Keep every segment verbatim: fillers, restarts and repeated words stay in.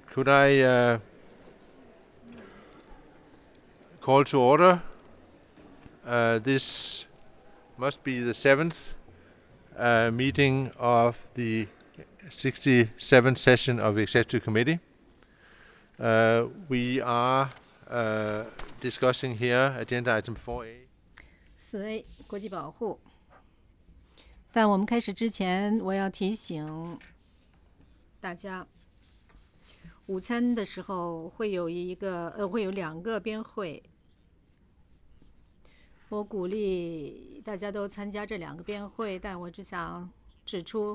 Could I uh, call to order? Uh, this must be the seventh uh, meeting of the sixty-seventh session of the Executive Committee. Uh, we are uh, discussing here agenda item four A. 四 A 国际保护。但我们开始之前，我要提醒大家，午餐的时候会有一个呃，会有两个边会。我鼓励大家都参加这两个边会，但我只想指出，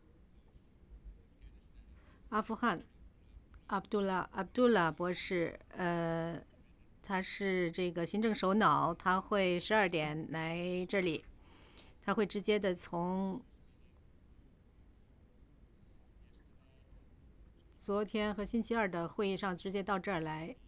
阿富汗阿卜杜拉阿卜杜拉博士，呃，他是这个行政首脑，他会十二点来这里，他会直接的从昨天和星期二的会议上直接到这儿来。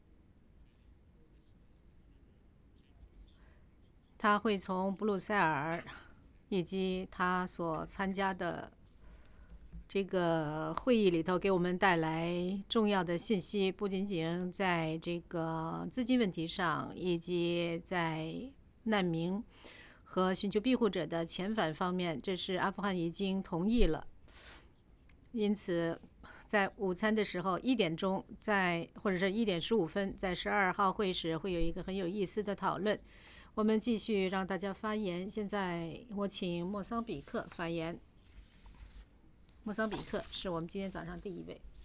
他会从布鲁塞尔以及他所参加的这个会议里头给我们带来重要的信息，不仅仅在这个资金问题上，以及在难民和寻求庇护者的遣返方面，这是阿富汗已经同意了。因此，在午餐的时候，一点钟在或者是一点十五分，在十二号会室会有一个很有意思的讨论。我们继续让大家发言。现在我请莫桑比克发言。莫桑比克是我们今天早上第一位。